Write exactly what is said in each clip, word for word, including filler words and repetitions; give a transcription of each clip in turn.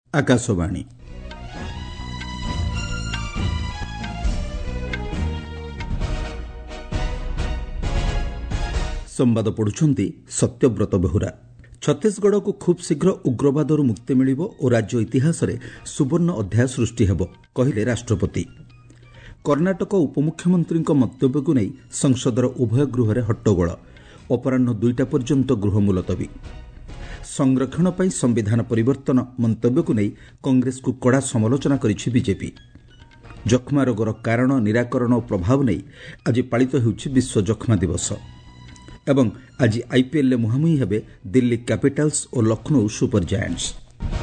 आकाशवाणी संवाद पढ़ुछंती सत्यव्रत बेहुरा। छत्तीसगढ़ को खूब शीघ्र उग्रवादरू मुक्ति मिलिब और राज्य इतिहास रे सुवर्ण अध्याय सृष्टि हेब कहिले राष्ट्रपति। कर्णाटक उपमुख्यमंत्री मंतव्य को नहीं संसदर उभय गृह में हट्टगोल। अपराह दुईटा पर्यंत गृह मुलतवी। संरक्षण पर संविधान परिवर्तन मंतव्य को नहीं कांग्रेस को कड़ा समालोचना करिछि बीजेपी। जख्मा रोगर कारण निराकरण और प्रभाव नहीं आज पालित होउछि विश्व जख्मा दिवस। एवं आज आईपीएल मुहांमुही हेबे दिल्ली कैपिटल्स और लखनऊ सुपर जायंट्स।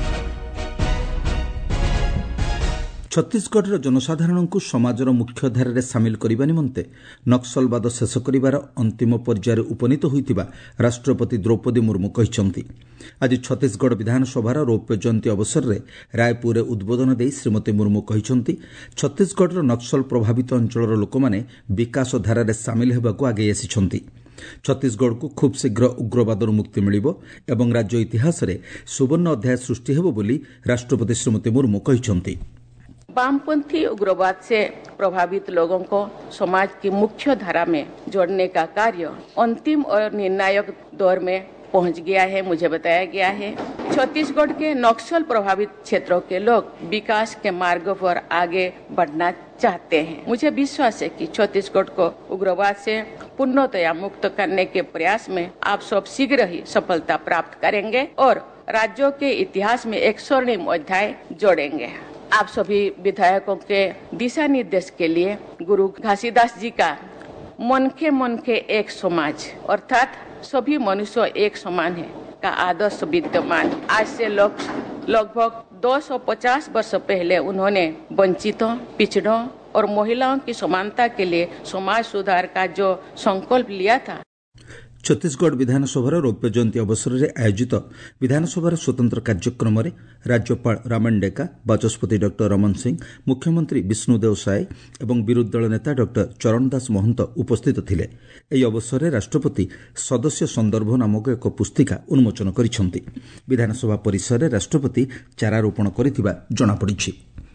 छत्तीसगढ़ जनसाधारण को समाजर मुख्य धारे सामिल करने निमंते नक्सलवाद शेष कर अंतिम पर्यायर उपनीत होइतिबा राष्ट्रपति द्रौपदी मुर्मू कहिसंती। आज छत्तीसगढ़ विधानसभार रौप्य जयंती अवसर में रायपुर उद्बोधन दे श्रीमती मुर्मू कहिसंती छत्तीसगढ़ नक्सल प्रभावित अंचलर लोक माने विकास धारारे सामिल हेबाकू आगे आसिछंती। छत्तीसगढ़ को खूब शीघ्र उग्रवादरू मुक्ति मिलिब एवं राज्य इतिहास रे सुवर्ण अध्याय सृष्टि हेब बोली राष्ट्रपति श्रीमती मुर्मू कहिसंती। वामपंथी उग्रवाद से प्रभावित लोगों को समाज की मुख्य धारा में जोड़ने का कार्य अंतिम और निर्णायक दौर में पहुंच गया है। मुझे बताया गया है छत्तीसगढ़ के नक्सल प्रभावित क्षेत्रों के लोग विकास के मार्ग पर आगे बढ़ना चाहते हैं। मुझे विश्वास है कि छत्तीसगढ़ को उग्रवाद से पूर्णतया मुक्त करने के प्रयास में आप सब शीघ्र ही सफलता प्राप्त करेंगे और राज्यों के इतिहास में एक स्वर्णिम अध्याय जोड़ेंगे। आप सभी विधायकों के दिशा निर्देश के लिए गुरु घासीदास जी का मन के मन के एक समाज अर्थात सभी मनुष्य एक समान है का आदर्श विद्यमान आज से लगभग दो सौ पचास वर्ष पहले उन्होंने वंचितों, पिछड़ों और महिलाओं की समानता के लिए समाज सुधार का जो संकल्प लिया था। छत्तीसगढ़ विधानसभार रौप्य जयंती अवसर में आयोजित विधानसभार स्वतंत्र कार्यक्रम में राज्यपाल रामायण डेका, बाचस्पति डॉक्टर रमन सिंह, मुख्यमंत्री विष्णुदेव साय और विरोधी दल नेता डॉक्टर चरणदास महंत उपस्थित थिले। एही अवसर में राष्ट्रपति सदस्य संदर्भ नामक एक पुस्तिका उन्मोचन करिसेंती। विधानसभा परिसर में राष्ट्रपति चारारोपण करिथिबा जणापड़िछि।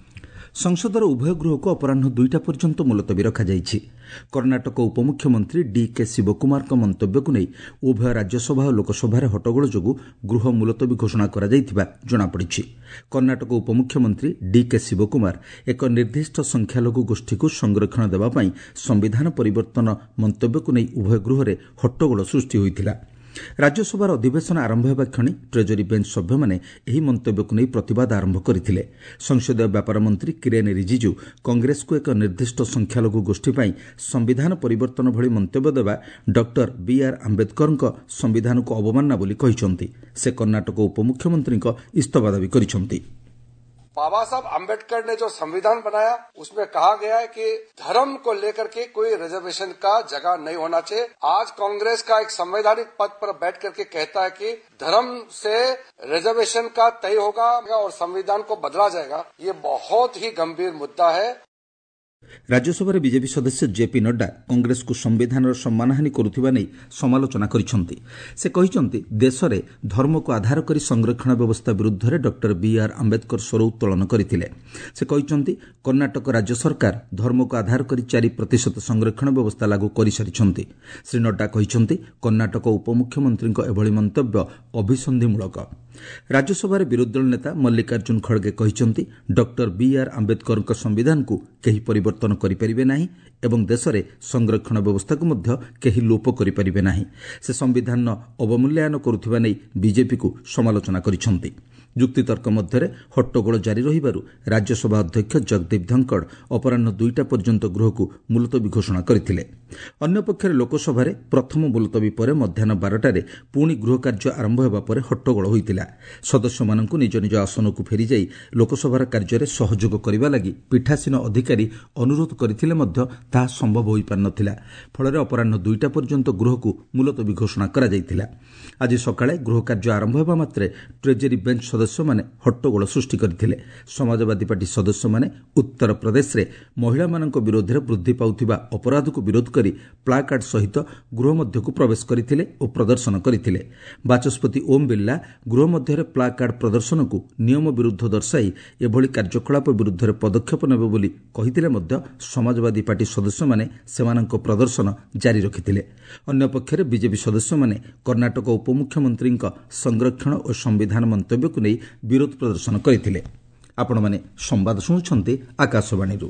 संसदर उभय गृह को अपराह दुईटा पर्यंत मुलतवी रखाଯାଇଛି। कर्णाटक उपमुख्यमंत्री डीके शिवकुमार मंतव्य को नहीं उभय राज्यसभा और लोकसभा हट्टगोल जोगु गृह मुलतवी घोषणा कराଯାଇଥିବା जणापड़िछि। कर्णाटक उपमुख्यमंत्री डीके शिवकुमार एक निर्दिष्ट संख्यालघु गोष्ठी को संरक्षण देवा पई संविधान परिवर्तन मंतव्य को नहीं उभय गृह में हट्टगोल सृष्टि होइथिला। राज्यसभार अधिवेशन आरंभ होगा क्षणी ट्रेजरी बेंच सभ्य माने एही मंतव्य को नहीं प्रतिवाद आरंभ करथिले। संसदीय व्यापार मंत्री किरेन रिजिजू कांग्रेस को एक निर्दिष्ट संख्यालघु गोष्ठी पर संविधान परिवर्तन भली मंतव्य देवा डॉक्टर बी आर आंबेडकर संविधान को अवमानना बोली कहिसंती। से कर्णाटक उपमुख्यमंत्री इस्तीफा दावी करिसंती। बाबा साहब अम्बेडकर ने जो संविधान बनाया उसमें कहा गया है कि धर्म को लेकर के कोई रिजर्वेशन का जगह नहीं होना चाहिए। आज कांग्रेस का एक संवैधानिक पद पर बैठ करके कहता है कि धर्म से रिजर्वेशन का तय होगा और संविधान को बदला जाएगा। ये बहुत ही गंभीर मुद्दा है। राज्यसभा बीजेपी सदस्य जेपी नड्डा कांग्रेस को संविधान सम्मानहानि करुथिबा नै समालोचना करिसंती। से कहिसंती देश में धर्म को आधार करी संरक्षण व्यवस्था विरुद्ध रे डॉक्टर बी आर आंबेडकर स्वर उत्तोलन करथिले। से कहिसंती कर्णाटक राज्य सरकार धर्म को आधार करी चार प्रतिशत संरक्षण व्यवस्था लागू करि सारिसंती। श्री नड्डा कहिसंती कर्णाटक उपमुख्यमंत्री एभली मंतव्य अभिसंधिमूलक। राज्यसभा विरोधी दल नेता मल्लिकार्जुन खड़गे कहिसंती डॉक्टर बी आर आंबेडकर संविधान को केही परिवर्तन करिपारिबे नाही एवं देश में संरक्षण व्यवस्था को मध्य केही लोप करिपारिबे नाही। से संविधान अवमूल्यन करुथिबा नै बीजेपी को समालोचना करिसंती। युक्तितर्क मध्य हट्टगोल जारी रहिबारु राज्यसभा अध्यक्ष जगदीप धनखड़ अपराह दुईटा पर्यंत गृह को मुलतवी घोषणा करथिले। अन्य पक्षरे लोकसभा प्रथम मुलतवी पर मध्याह्न बारटारे पुणी गृह कार्य आरंभ हेबा परे हट्टगोल होइतिला। सदस्यमानंकु निज निज आसन को फेरी जाई लोकसभा कार्य सहयोग करबा लागि पीठासीन अधिकारी अनुरोध करथिले मध्य ताहा संभव होई पार नथिला। फଳରେ अपराह दुईटा पर्यंत गृह को मुलतवी घोषणा करा जायतिला। आज सकाळे गृह कार्य आरंभ हेबा मात्रे ट्रेजरी बेंच सदस्य माने हट्टगोल सृष्टि करथिले। समाजवादी पार्टी सदस्य माने उत्तर प्रदेश रे महिला मानक विरोध रे वृद्धि पाउथिबा अपराध को विरोध କରି ପ୍ଲାକାର୍ଡ ସହିତ ଗୃହ ମଧ୍ୟକୁ ପ୍ରବେଶ କରିଥିଲେ ଓ ପ୍ରଦର୍ଶନ କରିଥିଲେ। ବାଚସ୍ପତି ଓମ୍ ବିର୍ଲା ଗୃହ ମଧ୍ୟରେ ପ୍ଲାକାର୍ଡ ପ୍ରଦର୍ଶନକୁ ନିୟମ ବିରୁଦ୍ଧ ଦର୍ଶାଇ ଏଭଳି କାର୍ଯ୍ୟକଳାପ ବିରୁଦ୍ଧରେ ପଦକ୍ଷେପ ନେବେ ବୋଲି କହିଥିଲେ ମଧ୍ୟ ସମାଜବାଦୀ ପାର୍ଟି ସଦସ୍ୟମାନେ ସେମାନଙ୍କ ପ୍ରଦର୍ଶନ ଜାରି ରଖିଥିଲେ। ଅନ୍ୟପକ୍ଷରେ ବିଜେପି ସଦସ୍ୟମାନେ କର୍ଣ୍ଣାଟକ ଉପମୁଖ୍ୟମନ୍ତ୍ରୀଙ୍କ ସଂରକ୍ଷଣ ଓ ସମ୍ବିଧାନ ମନ୍ତବ୍ୟକୁ ନେଇ ବିରୋଧ ପ୍ରଦର୍ଶନ କରିଥିଲେ। ଆପଣମାନେ ସମ୍ବାଦ ଶୁଣୁଛନ୍ତି ଆକାଶବାଣୀରୁ।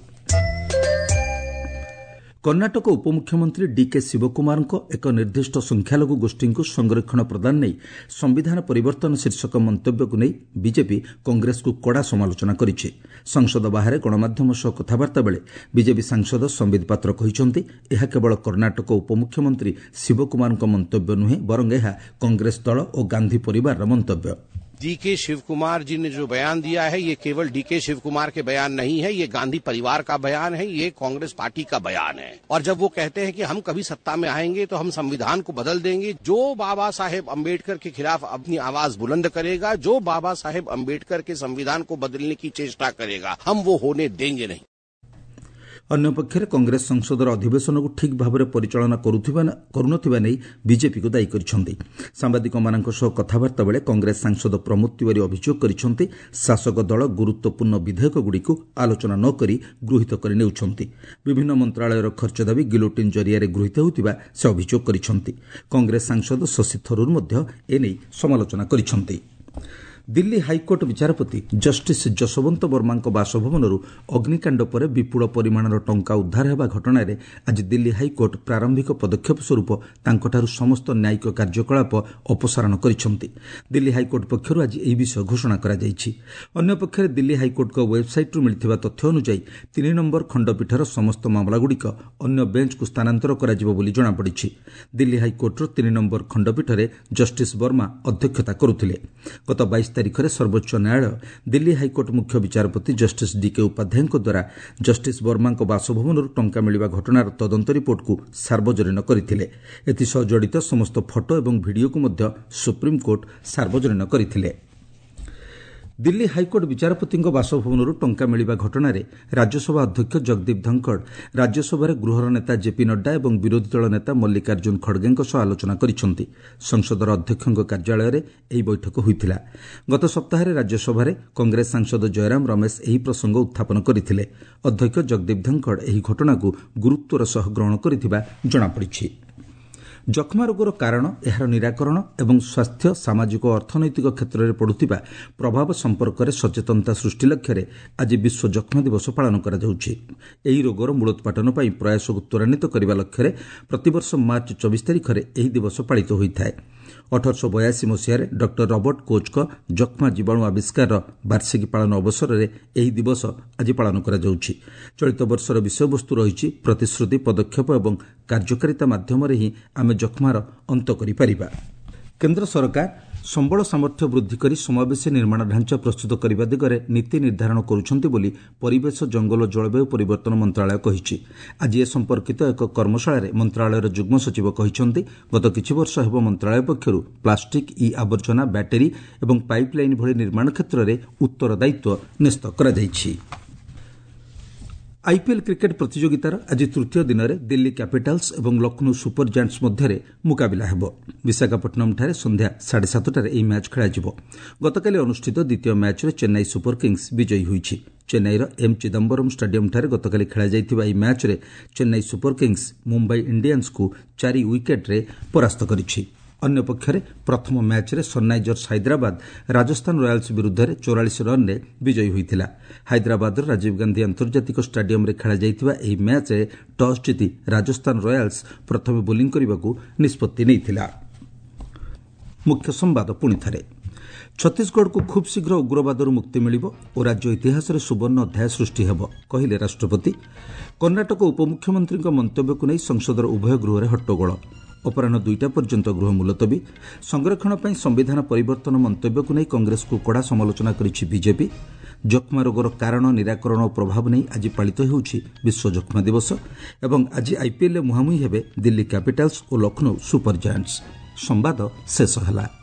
କର୍ଣ୍ଣାଟକ ଉପମୁଖ୍ୟମନ୍ତ୍ରୀ ଡିକେ ଶିବକୁମାରଙ୍କ ଏକ ନିର୍ଦ୍ଦିଷ୍ଟ ସଂଖ୍ୟାଲଘୁ ଗୋଷ୍ଠୀଙ୍କୁ ସଂରକ୍ଷଣ ପ୍ରଦାନ ନେଇ ସମ୍ବିଧାନ ପରିବର୍ତ୍ତନ ଶୀର୍ଷକ ମନ୍ତବ୍ୟକୁ ନେଇ ବିଜେପି କଂଗ୍ରେସକୁ କଡ଼ା ସମାଲୋଚନା କରିଛି। ସଂସଦ ବାହାରେ ଗଣମାଧ୍ୟମ ସହ କଥାବାର୍ତ୍ତା ବେଳେ ବିଜେପି ସାଂସଦ ସମ୍ବିତ ପାତ୍ର କହିଛନ୍ତି, ଏହା କେବଳ କର୍ଣ୍ଣାଟକ ଉପମୁଖ୍ୟମନ୍ତ୍ରୀ ଶିବକୁମାରଙ୍କ ମନ୍ତବ୍ୟ ନୁହେଁ, ବରଂ ଏହା କଂଗ୍ରେସ ଦଳ ଓ ଗାନ୍ଧୀ ପରିବାରର ମନ୍ତବ୍ୟ। डीके शिवकुमार जी ने जो बयान दिया है, ये केवल डीके शिवकुमार के बयान नहीं है, ये गांधी परिवार का बयान है, ये कांग्रेस पार्टी का बयान है। और जब वो कहते हैं कि हम कभी सत्ता में आएंगे तो हम संविधान को बदल देंगे, जो बाबा साहेब अम्बेडकर के खिलाफ अपनी आवाज बुलंद करेगा, जो बाबा साहेब अम्बेडकर के संविधान को बदलने की चेष्टा करेगा, हम वो होने देंगे नहीं। ଅନ୍ୟପକ୍ଷରେ କଂଗ୍ରେସ ସଂସଦର ଅଧିବେଶନକୁ ଠିକ୍ ଭାବରେ ପରିଚାଳନା କରୁନଥିବା ନେଇ ବିଜେପିକୁ ଦାୟୀ କରିଛନ୍ତି। ସାମ୍ବାଦିକମାନଙ୍କ ସହ କଥାବାର୍ତ୍ତା ବେଳେ କଂଗ୍ରେସ ସାଂସଦ ପ୍ରମୋଦ ତିୱାରୀ ଅଭିଯୋଗ କରିଛନ୍ତି, ଶାସକ ଦଳ ଗୁରୁତ୍ୱପୂର୍ଣ୍ଣ ବିଧେୟକଗୁଡ଼ିକୁ ଆଲୋଚନା ନ କରି ଗୃହୀତ କରି ନେଉଛନ୍ତି। ବିଭିନ୍ନ ମନ୍ତ୍ରଣାଳୟର ଖର୍ଚ୍ଚ ଦାବି ଗିଲୋଟିନ୍ ଜରିଆରେ ଗୃହୀତ ହେଉଥିବା ସେ ଅଭିଯୋଗ କରିଛନ୍ତି। କଂଗ୍ରେସ ସାଂସଦ ଶଶୀ ଥରୁର ମଧ୍ୟ ଏନେଇ ସମାଲୋଚନା କରିଛନ୍ତି। ଦିଲ୍ଲୀ ହାଇକୋର୍ଟ ବିଚାରପତି ଜଷ୍ଟିସ୍ ଯଶବନ୍ତ ବର୍ମାଙ୍କ ବାସଭବନରୁ ଅଗ୍ନିକାଣ୍ଡ ପରେ ବିପୁଳ ପରିମାଣର ଟଙ୍କା ଉଦ୍ଧାର ହେବା ଘଟଣାରେ ଆଜି ଦିଲ୍ଲୀ ହାଇକୋର୍ଟ ପ୍ରାରମ୍ଭିକ ପଦକ୍ଷେପ ସ୍ୱରୂପ ତାଙ୍କଠାରୁ ସମସ୍ତ ନ୍ୟାୟିକ କାର୍ଯ୍ୟକଳାପ ଅପସାରଣ କରିଛନ୍ତି। ଦିଲ୍ଲୀ ହାଇକୋର୍ଟ ପକ୍ଷରୁ ଆଜି ଏହି ବିଷୟ ଘୋଷଣା କରାଯାଇଛି। ଅନ୍ୟପକ୍ଷରେ ଦିଲ୍ଲୀ ହାଇକୋର୍ଟଙ୍କ ୱେବ୍ସାଇଟ୍ରୁ ମିଳିଥିବା ତଥ୍ୟ ଅନୁଯାୟୀ ତିନି ନମ୍ବର ଖଣ୍ଡପୀଠର ସମସ୍ତ ମାମଲାଗୁଡ଼ିକ ଅନ୍ୟ ବେଞ୍ଚକୁ ସ୍ଥାନାନ୍ତର କରାଯିବ ବୋଲି ଜଣାପଡ଼ିଛି। ଦିଲ୍ଲୀ ହାଇକୋର୍ଟର ତିନି ନମ୍ବର ଖଣ୍ଡପୀଠରେ ଜଷ୍ଟିସ୍ ବର୍ମା ଅଧ୍ୟକ୍ଷତା କରୁଥିଲେ। ଗତ ବାଇଶ ତାରିଖରେ ସର୍ବୋଚ୍ଚ ନ୍ୟାୟାଳୟ ଦିଲ୍ଲୀ ହାଇକୋର୍ଟ ମୁଖ୍ୟ ବିଚାରପତି ଜଷ୍ଟିସ୍ ଡିକେ ଉପାଧ୍ୟାୟଙ୍କ ଦ୍ୱାରା ଜଷ୍ଟିସ୍ ବର୍ମାଙ୍କ ବାସଭବନରୁ ଟଙ୍କା ମିଳିବା ଘଟଣାର ତଦନ୍ତ ରିପୋର୍ଟକୁ ସାର୍ବଜନୀନ କରିଥିଲେ। ଏଥିସହ ଜଡ଼ିତ ସମସ୍ତ ଫଟୋ ଏବଂ ଭିଡ଼ିଓକୁ ମଧ୍ୟ ସୁପ୍ରିମକୋର୍ଟ ସାର୍ବଜନୀନ କରିଥିଲେ। ଦିଲ୍ଲୀ ହାଇକୋର୍ଟ ବିଚାରପତିଙ୍କ ବାସଭବନରୁ ଟଙ୍କା ମିଳିବା ଘଟଣାରେ ରାଜ୍ୟସଭା ଅଧ୍ୟକ୍ଷ ଜଗଦୀପ ଧଙ୍କଡ଼ ରାଜ୍ୟସଭାରେ ଗୃହର ନେତା ଜେପି ନଡ୍ଡା ଏବଂ ବିରୋଧୀ ଦଳ ନେତା ମଲ୍ଲିକାର୍ଜୁନ ଖଡଗେଙ୍କ ସହ ଆଲୋଚନା କରିଛନ୍ତି। ସଂସଦର ଅଧ୍ୟକ୍ଷଙ୍କ କାର୍ଯ୍ୟାଳୟରେ ଏହି ବୈଠକ ହୋଇଥିଲା। ଗତ ସପ୍ତାହରେ ରାଜ୍ୟସଭାରେ କଂଗ୍ରେସ ସାଂସଦ ଜୟରାମ ରମେଶ ଏହି ପ୍ରସଙ୍ଗ ଉତ୍ଥାପନ କରିଥିଲେ। ଅଧ୍ୟକ୍ଷ ଜଗଦୀପ ଧଙ୍କଡ଼ ଏହି ଘଟଣାକୁ ଗୁରୁତ୍ୱର ସହ ଗ୍ରହଣ କରିଥିବା ଜଣାପଡ଼ିଛି। ଯକ୍ଷ୍ମା ରୋଗର କାରଣ, ଏହାର ନିରାକରଣ ଏବଂ ସ୍ୱାସ୍ଥ୍ୟ, ସାମାଜିକ ଓ ଅର୍ଥନୈତିକ କ୍ଷେତ୍ରରେ ପଡ଼ୁଥିବା ପ୍ରଭାବ ସମ୍ପର୍କରେ ସଚେତନତା ସୃଷ୍ଟି ଲକ୍ଷ୍ୟରେ ଆଜି ବିଶ୍ୱ ଯକ୍ଷ୍ମା ଦିବସ ପାଳନ କରାଯାଉଛି। ଏହି ରୋଗର ମୂଳୋତ୍ପାଟନ ପାଇଁ ପ୍ରୟାସକୁ ତ୍ୱରାନ୍ୱିତ କରିବା ଲକ୍ଷ୍ୟରେ ପ୍ରତିବର୍ଷ ମାର୍ଚ୍ଚ ଚବିଶ ତାରିଖରେ ଏହି ଦିବସ ପାଳିତ ହୋଇଥାଏ। ଅଠରଶହ ବୟାଅଶୀ ମସିହାରେ ଡକ୍ଟର ରବର୍ଟ କୋଚ୍ଙ୍କ ଯକ୍ଷ୍ମା ଜୀବାଣୁ ଆବିଷ୍କାରର ବାର୍ଷିକୀ ପାଳନ ଅବସରରେ ଏହି ଦିବସ ଆଜି ପାଳନ କରାଯାଉଛି। ଚଳିତ ବର୍ଷର ବିଷୟବସ୍ତୁ ରହିଛି ପ୍ରତିଶ୍ରୁତି, ପଦକ୍ଷେପ ଏବଂ କାର୍ଯ୍ୟକାରିତା ମାଧ୍ୟମରେ ହିଁ ଆମେ ଯକ୍ଷ୍ମାର ଅନ୍ତ କରିପାରିବା। କେନ୍ଦ୍ର ସରକାର ସମ୍ବଳ ସାମର୍ଥ୍ୟ ବୃଦ୍ଧି କରି ସମାବେଶୀ ନିର୍ମାଣ ଢାଞ୍ଚା ପ୍ରସ୍ତୁତ କରିବା ଦିଗରେ ନୀତି ନିର୍ଦ୍ଧାରଣ କରୁଛନ୍ତି ବୋଲି ପରିବେଶ, ଜଙ୍ଗଲ ଓ ଜଳବାୟୁ ପରିବର୍ତ୍ତନ ମନ୍ତ୍ରଣାଳୟ କହିଛି। ଆଜି ଏ ସମ୍ପର୍କିତ ଏକ କର୍ମଶାଳାରେ ମନ୍ତ୍ରଣାଳୟର ଯୁଗ୍ମ ସଚିବ କହିଛନ୍ତି, ଗତ କିଛି ବର୍ଷ ହେବ ମନ୍ତ୍ରଣାଳୟ ପକ୍ଷରୁ ପ୍ଲାଷ୍ଟିକ୍, ଇ ଆବର୍ଜନା, ବ୍ୟାଟେରୀ ଏବଂ ପାଇପ୍ଲାଇନ୍ ଭଳି ନିର୍ମାଣ କ୍ଷେତ୍ରରେ ଉତ୍ତରଦାୟିତ୍ୱ ନ୍ୟସ୍ତ କରାଯାଇଛି। ଆଇପିଏଲ୍ କ୍ରିକେଟ୍ ପ୍ରତିଯୋଗିତାର ଆଜି ତୃତୀୟ ଦିନରେ ଦିଲ୍ଲୀ କ୍ୟାପିଟାଲ୍ସ ଏବଂ ଲକ୍ଷ୍ନୌ ସୁପର ଜାଏଣ୍ଟସ୍ ମଧ୍ୟରେ ମୁକାବିଲା ହେବ। ବିଶାଖାପଟ୍ଟନମ୍ଠାରେ ସନ୍ଧ୍ୟା ସାଢ଼େ ସାତଟାରେ ଏହି ମ୍ୟାଚ୍ ଖେଳାଯିବ। ଗତକାଲି ଅନୁଷ୍ଠିତ ଦ୍ୱିତୀୟ ମ୍ୟାଚ୍ରେ ଚେନ୍ନାଇ ସୁପର କିଙ୍ଗସ୍ ବିଜୟୀ ହୋଇଛି। ଚେନ୍ନାଇର ଏମ୍ ଚିଦାମ୍ବରମ୍ ଷ୍ଟାଡିୟମ୍ଠାରେ ଗତକାଲି ଖେଳାଯାଇଥିବା ଏହି ମ୍ୟାଚ୍ରେ ଚେନ୍ନାଇ ସୁପର କିଙ୍ଗସ୍ ମୁମ୍ବାଇ ଇଣ୍ଡିଆନ୍ସକୁ ଚାରି ୱିକେଟ୍ରେ ପରାସ୍ତ କରିଛି। ଅନ୍ୟପକ୍ଷରେ ପ୍ରଥମ ମ୍ୟାଚ୍ରେ ସନ୍ରାଇଜର୍ସ ହାଇଦ୍ରାବାଦ ରାଜସ୍ଥାନ ରୟାଲ୍ସ ବିରୁଦ୍ଧରେ ଚଉରାଳିଶ ରନ୍ରେ ବିଜୟୀ ହୋଇଥିଲା। ହାଇଦ୍ରାବାଦର ରାଜୀବ ଗାନ୍ଧି ଆନ୍ତର୍ଜାତିକ ଷ୍ଟାଡିୟମ୍ରେ ଖେଳାଯାଇଥିବା ଏହି ମ୍ୟାଚ୍ରେ ଟସ୍ ଜିତି ରାଜସ୍ଥାନ ରୟାଲ୍ସ ପ୍ରଥମେ ବୋଲିଂ କରିବାକୁ ନିଷ୍ପତ୍ତି ନେଇଥିଲା। ମୁଖ୍ୟ ସମ୍ବାଦ ପୁଣିଥରେ। ଛତିଶଗଡ଼କୁ ଖୁବ୍ ଶୀଘ୍ର ଉଗ୍ରବାଦରୁ ମୁକ୍ତି ମିଳିବ ଓ ରାଜ୍ୟ ଇତିହାସରେ ସୁବର୍ଣ୍ଣ ଅଧ୍ୟାୟ ସୃଷ୍ଟି ହେବ, କହିଲେ ରାଷ୍ଟ୍ରପତି। କର୍ଣ୍ଣାଟକ ଉପମୁଖ୍ୟମନ୍ତ୍ରୀଙ୍କ ମନ୍ତବ୍ୟକୁ ନେଇ ସଂସଦର ଉଭୟ ଗୃହରେ ହଟ୍ଟଗୋଳ। ଅପରାହ୍ନ ଦୁଇଟା ପର୍ଯ୍ୟନ୍ତ ଗୃହ ମୁଲତବୀ। ସଂରକ୍ଷଣ ପାଇଁ ସମ୍ବିଧାନ ପରିବର୍ତ୍ତନ ମନ୍ତବ୍ୟକୁ ନେଇ କଂଗ୍ରେସକୁ କଡ଼ା ସମାଲୋଚନା କରିଛି ବିଜେପି। ଯକ୍ଷ୍ମା ରୋଗର କାରଣ, ନିରାକରଣ ଓ ପ୍ରଭାବ ନେଇ ଆଜି ପାଳିତ ହେଉଛି ବିଶ୍ୱ ଯକ୍ଷ୍ମା ଦିବସ ଏବଂ ଆଜି ଆଇପିଏଲ୍ରେ ମୁହାଁମୁହିଁ ହେବେ ଦିଲ୍ଲୀ କ୍ୟାପିଟାଲ୍ସ ଓ ଲକ୍ଷ୍ନୌ ସୁପର ଜାଏଣ୍ଟସ୍। ସମ୍ବାଦ ଶେଷ ହେଲା।